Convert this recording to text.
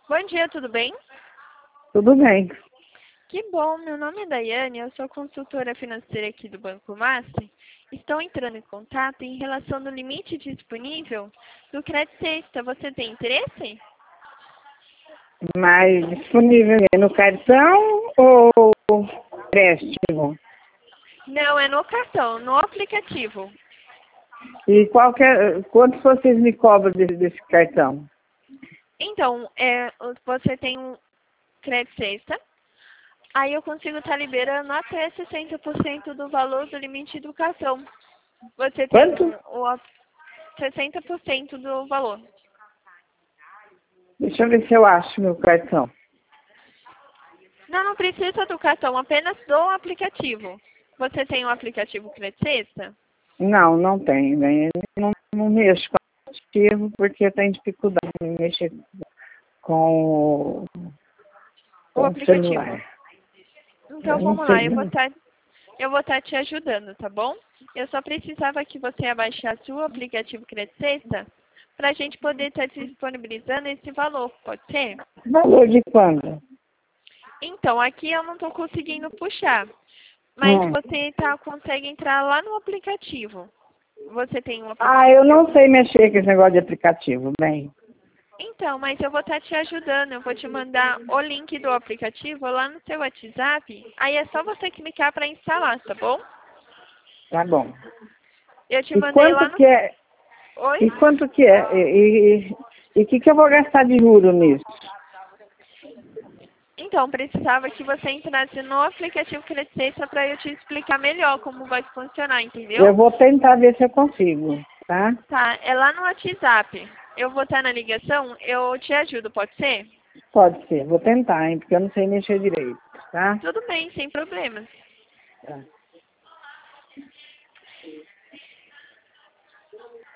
Bom dia, tudo bem? Tudo bem. Que bom, meu nome é Daiane, eu sou consultora financeira aqui do Banco Master. Estou entrando em contato em relação ao limite disponível do crédito sexta. Você tem interesse? Mas disponível no cartão ou empréstimo? Não, é no cartão, no aplicativo. E quanto vocês me cobram desse cartão? Então, você tem um crédito sexta, aí eu consigo estar liberando até 60% do valor do limite do cartão. Você tem Quanto? 60% do valor. Deixa eu ver se eu acho meu cartão. Não, não precisa do cartão, apenas do aplicativo. Você tem um aplicativo Crédito Sexta? Não, não tenho, né? Não mexo com o aplicativo porque eu tenho dificuldade em mexer com o, O com o aplicativo. celular. Então Eu não vamos lá, sei. eu vou estar te ajudando, tá bom? Eu só precisava que você abaixasse o aplicativo Crédito Sexta para a gente poder estar disponibilizando esse valor, pode ser? Valor de quando? Então, aqui eu não estou conseguindo puxar, mas você consegue entrar lá no aplicativo. Você tem um Ah, aplicativo? eu não sei mexer com esse negócio de aplicativo, bem. Então, mas eu vou estar te ajudando. Eu vou te mandar o link do aplicativo lá no seu WhatsApp. Aí é só você clicar para instalar, tá bom? Tá bom. Eu te E mandei quanto lá que no... é? Oi? E quanto que é? E o que eu vou gastar de juro nisso? Então, precisava que você entrasse no aplicativo Crescência para eu te explicar melhor como vai funcionar, entendeu? Eu vou tentar ver se eu consigo, tá? Tá, é lá no WhatsApp. Eu vou estar na ligação, eu te ajudo, pode ser? Pode ser, vou tentar, hein? Porque eu não sei mexer direito, tá? Tudo bem, sem problemas. Tá.